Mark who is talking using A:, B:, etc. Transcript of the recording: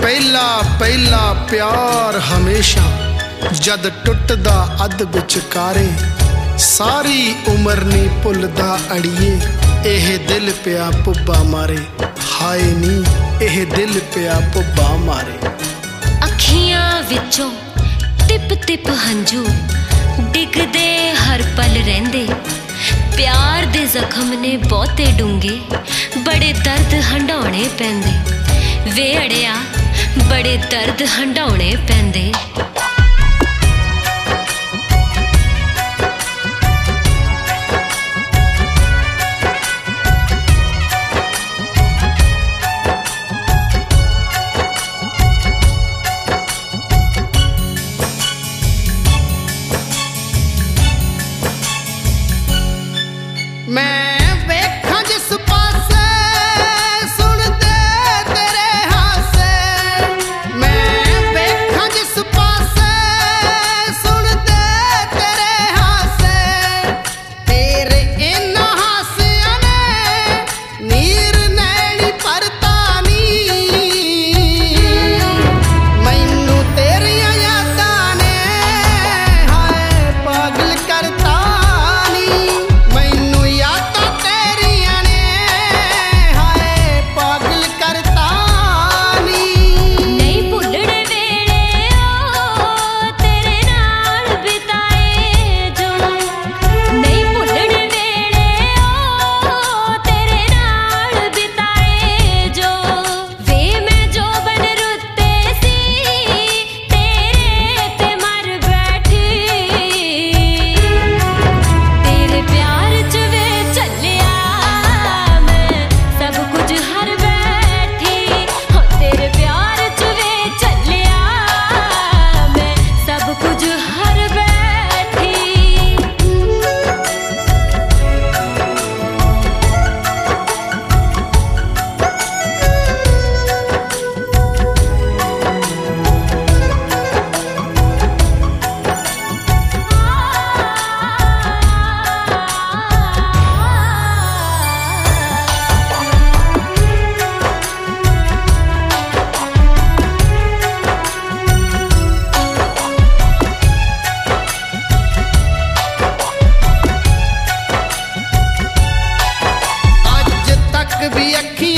A: पहला पहला प्यार हमेशा जद टुटदा अध विचकारे, सारी उम्र नी भुलदा अड़िए, एह दिल पिया पुब्बा मारे। हाय नी एह दिल पिया पुब्बा मारे।
B: अखियां विचों टिप टिप हंझू डिगदे हर पल रहिंदे, प्यार दे जख्म ने बहुते डूंगे, बड़े दर्द हंडाउणे पैंदे। वे अड़िया बड़े दर्द हंडाउणे पैंदे।
A: मैं वेखां जिस पासे सुनदे तेरे हासे, मैं वेखां जिस पासे सुनदे तेरे हासे, तेरे इन्हां हासियां ने नीर नैनी भरता नी, मैनू तेरियां यादां ने हाय पागल करता नी, मैनू यादां तेरियां ने हाय पागल करता नी।
B: नहीं भुल्लण वेले ओ तेरे नाल बिताए जो, नहीं भुल्लण वेले ओ तेरे नाल बिताए जो, वे मैं जो बन रुते सी तेरे ते मर बैठी, तेरे प्यार च वे चलिया मैं सब कुछ हर बैठी, हो तेरे प्यार च वे चलिया मैं सब कुछ हर बैठी।
A: अज तक भी अखी